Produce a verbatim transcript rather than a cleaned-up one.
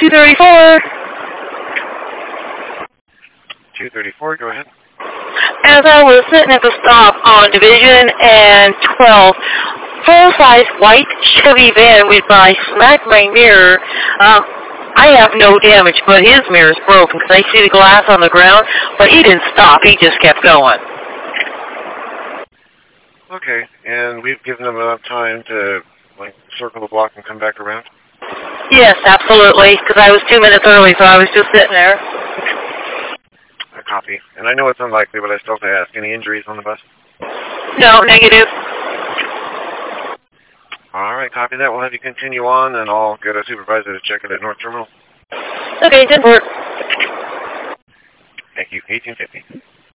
two thirty-four. two thirty-four, go ahead. As I was sitting at the stop on Division and twelve, full-size white Chevy van with my smack my mirror. Um, I have no damage, but his mirror's broken because I see the glass on the ground, but he didn't stop. He just kept going. Okay, and we've given them enough time to, like, circle the block and come back around? Yes, absolutely, because I was two minutes early, so I was just sitting there. A copy. And I know it's unlikely, but I still have to ask. Any injuries on the bus? No, negative. All right, copy that. We'll have you continue on, and I'll get a supervisor to check it at North Terminal. Okay, good work. Thank you. eighteen fifty.